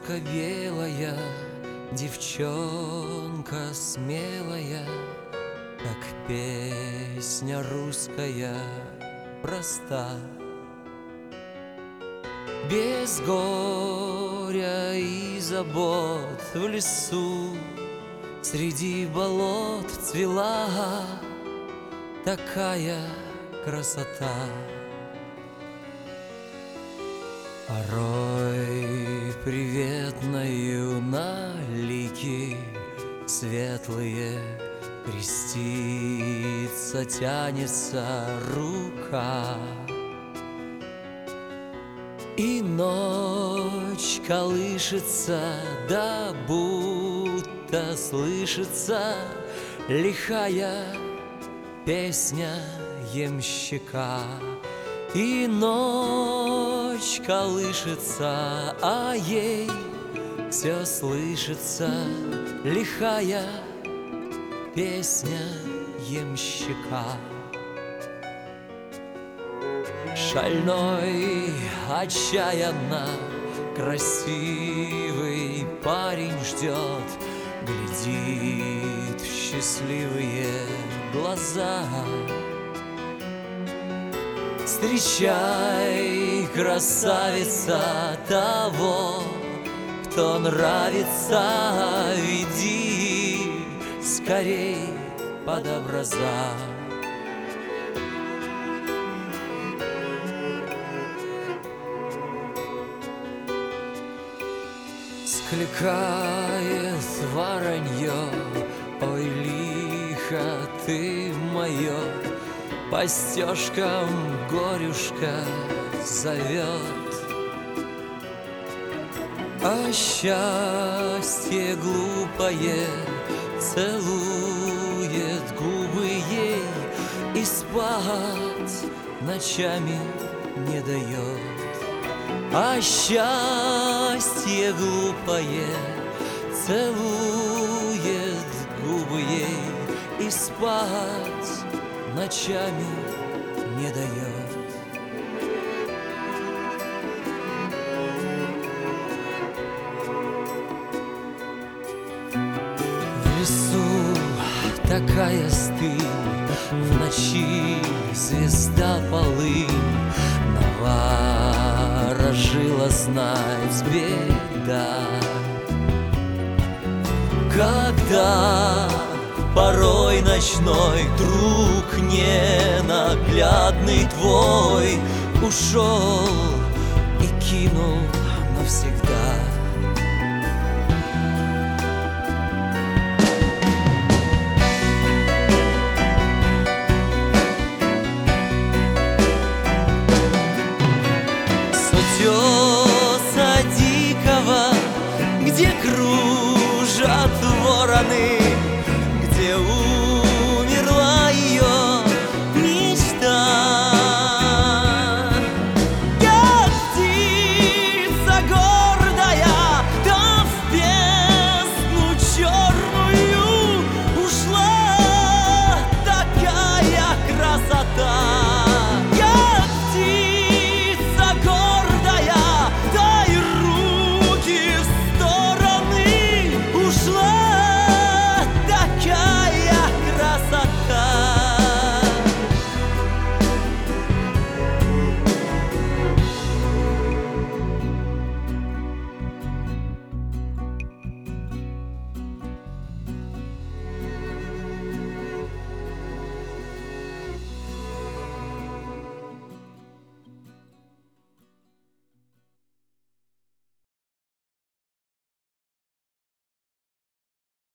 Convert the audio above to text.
Розочка белая, девчонка смелая, как песня русская проста. Без горя и забот в лесу среди болот цвела такая красота. Порой приветною на лики светлые креститься тянется рука, и ночь колышется, да будто слышится лихая песня ямщика. И ночь колышется, а ей все слышится лихая песня ямщика. Шальной, отчаянно красивый парень ждет, глядит в счастливые глаза. Встречай, красавица, того, кто нравится, веди скорей под образа. Скликает воронье, ой, лихо ты мое, по стежкам горюшка зовет. А счастье глупое целует губы ей и спать ночами не дает. А счастье глупое целует губы ей и спать ночами не дает. В лесу такая стыль, в ночи звезда полынь, наворожила знать беда. Когда порой ночной друг ненаглядный твой ушел и кинул навсегда. С утеса дикого, где круг